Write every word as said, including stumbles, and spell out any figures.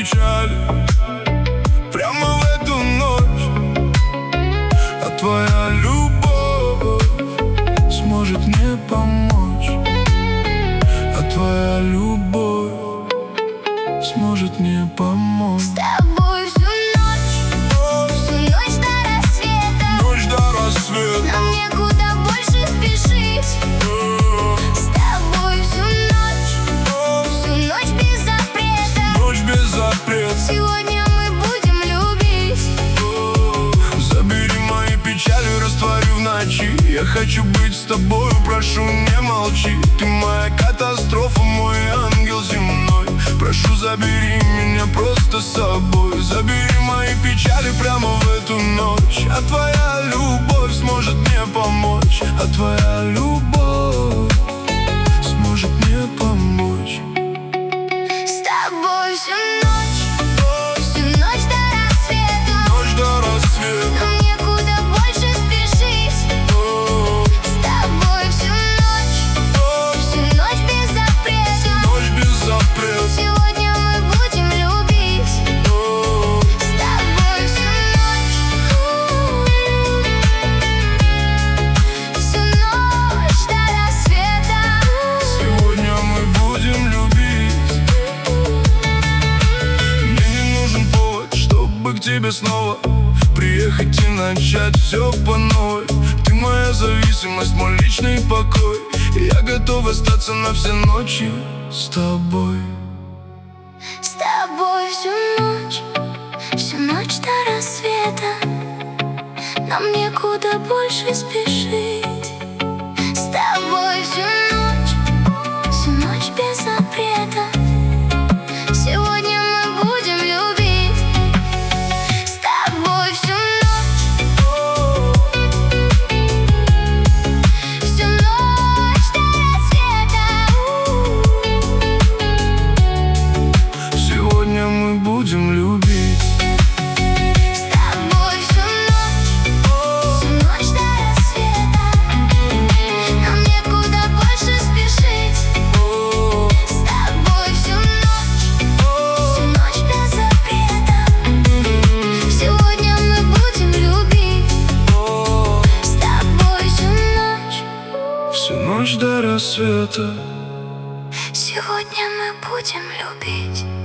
печали прямо в эту ночь, а твоя любовь сможет мне помочь, а твоя любовь сможет мне помочь. С тобой всю ночь, всю ночь до рассвета, Ночь до рассвета. нам некуда больше спешить. С тобой всю ночь, всю ночь без запрета, Ночь без запрета. сегодня мы будем любить. Забери мои печали, раствори в ночи. Я хочу быть с тобою, прошу, не молчи. Ты моя катастрофа, мой ангел земной. Прошу, забери меня просто с собой. Забери мои печали прямо в эту ночь, а твоя любовь сможет мне помочь, а твоя любовь сможет мне помочь. С тобой всю ночь, всю ночь до рассвета, Ночь до рассвета. нам некуда больше спешить. С тобой всю ночь, всю ночь без запрета, Ночь без запрета. сегодня мы будем любить. С тобой всю ночь, всю ночь до рассвета, Сегодня мы будем любить. Мне не нужен повод, чтобы к тебе снова приехать и начать все по новой. Ты моя зависимость, мой личный покой, и я готов остаться на все ночи с тобой. с тобой всю ночь, всю ночь до рассвета, нам некуда больше спешить. С тобой всю ночь, всю ночь без запрета, сегодня мы будем любить. С тобой всю ночь, всю ночь до рассвета, Сегодня мы будем любить. с тобой всю ночь, всю ночь до рассвета, нам некуда больше спешить. С тобой всю ночь, всю ночь без запрета, сегодня мы будем любить. С тобой всю ночь, Всю ночь до рассвета. сегодня мы будем любить.